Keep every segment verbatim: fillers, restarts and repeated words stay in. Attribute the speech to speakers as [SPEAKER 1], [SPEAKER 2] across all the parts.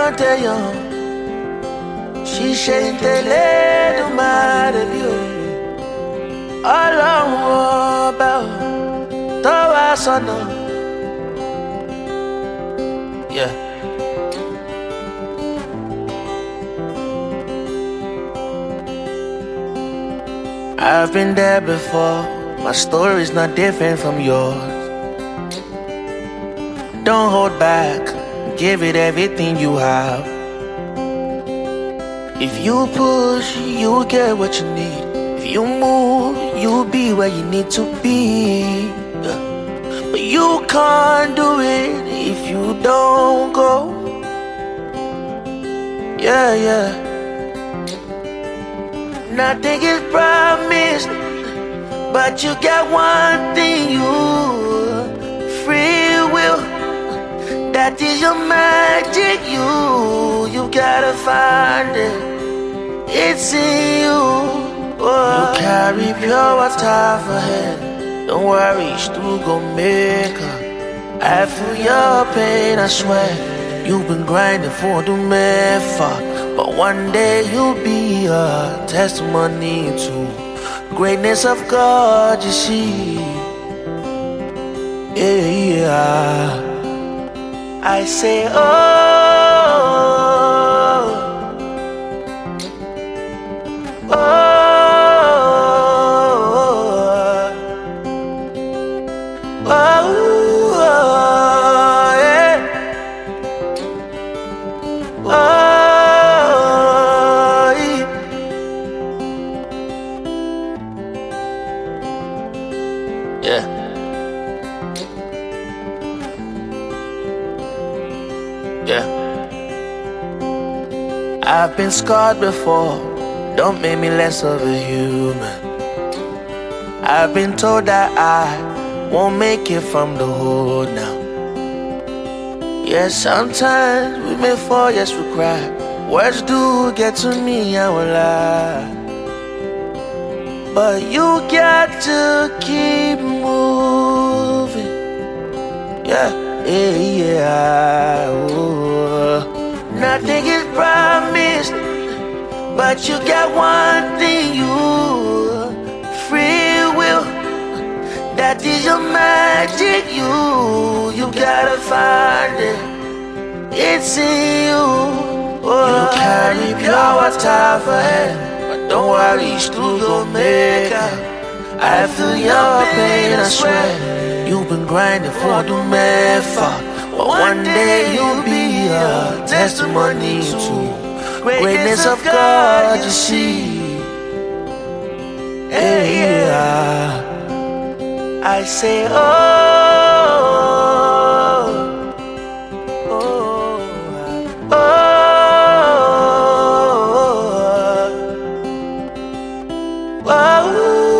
[SPEAKER 1] Monteyon, ṣiṣẹ́ Elédùmarè bí o. Ọlọ́run ọba o, tọ́ wa sọ́nà. Yeah. I've been there before, my story's not different from yours. Don't hold back, give it everything you have. If you push, you'll get what you need. If you move, you'll be where you need to be. But you can't do it if you don't go. Yeah, yeah. Nothing is promised, but you got one thing, you free will. That is your magic, you you gotta find it. It's in you. Oh. You carry pure water for head. Don't worry, it's still gon' make her. I feel your pain, I swear. You've been grinding for the method, but one day you'll be a testimony to greatness of God, you see. Yeah, yeah. I say, oh, oh, oh, oh, yeah, oh, yeah. Yeah. Yeah. I've been scarred before, don't make me less of a human. I've been told that I won't make it from the hood now. Yeah, sometimes we may fall, yes we cry. Words do get to me, I will lie. But you got to keep moving. Yeah. Yeah, yeah, oh. Nothing is promised, but you got one thing, you free will. That is your magic, you you gotta find it. It's in you. Oh. You carry pure water for head, but don't worry, it's still gon' make her. I feel your pain, I swear. You've been grinding for the method, but one day you'll be a testimony to greatness of God, you see. Hey, yeah. I say, oh, oh, oh, oh, oh.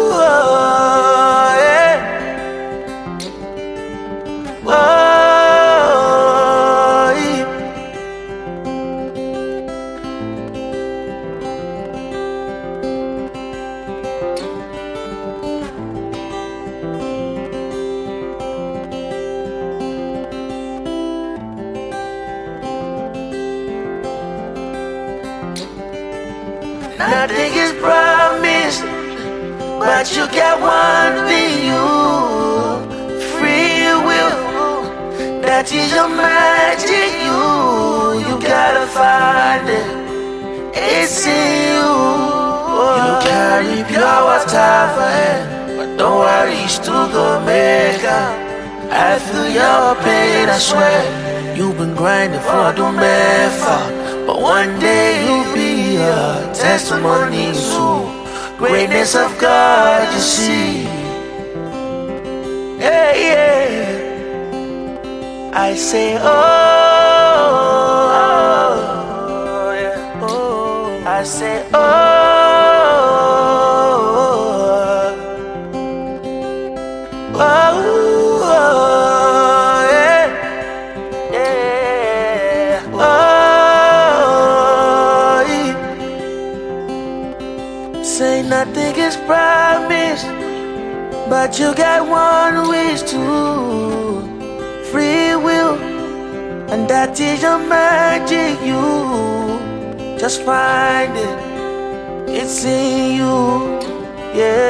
[SPEAKER 1] Nothing is promised, but you got one thing, you free will. That is your magic, you you gotta find it. It's in you. Oh. You carry pure water for head, but don't worry, it's still gon' make her. I feel your pain, I swear. You've been grinding for the method, but one day you'll be a testimony to greatness of God, you see. Yeah, yeah. I say, oh, yeah. Oh. I say, oh, oh, oh, yeah, yeah, oh. Say nothing is promised, but you got one wish to free will. and that is your magic. You just find it, it's in you, yeah.